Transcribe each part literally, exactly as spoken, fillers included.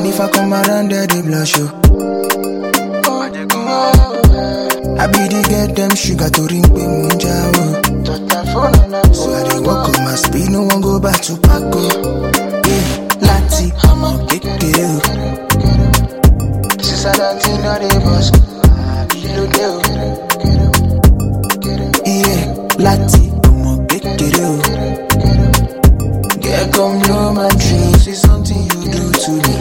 And if I come around there, they blush you. I be the get them sugar to ring pe munja oh. So I dey walk on my speed, no one go back to Paco. Yeah, Lati, I'm a kekere oh. Since I don't think that they boss, I be look oh. Yeah, Lati, I'm a kekere oh. Girl, come blow my dreams, it's something you do to me.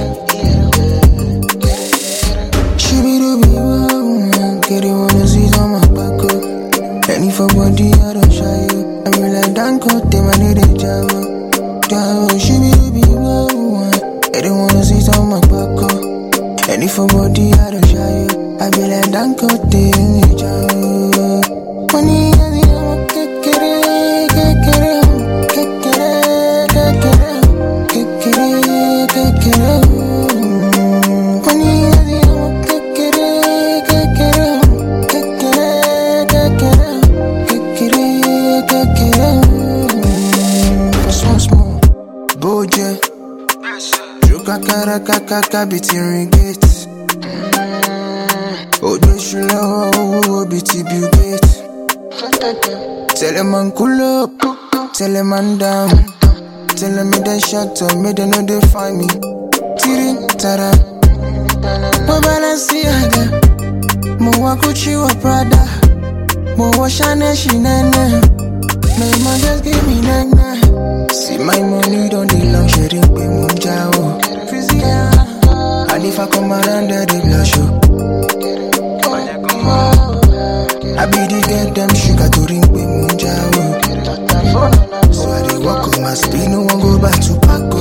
She be do be wow, get it wanna see on my back oh. Any for body, I don't shy you. I be like Danko, they man need a jam. Jam, she be be wow. I don't wanna see on my back oh. Any for body, I don't shy you. I be like Danko, they need a jam. Money, I think I'm a kekere, kekere, kekere, kekere, kekere, kekere. Money, I think I'm a kekere, kekere, kekere, kekere. Small, small, Boje. Joka kara kaka kabiti ringgit. Odo shula o biti Bill Gates. Tell a man cool up, tell a man down. Tell a me they shut up, me they know they find me. Tirin tara, mo Balenciaga, mo wa Gucci wa Prada, mo wa Chanel Chanel. My man just give me nana. See my money don't need luxury, pay munja oh. And if I come around there, they blush you. I be the get them sugar to ring, pay munja oh. So I dey walk on my speed, no one go back to Paco.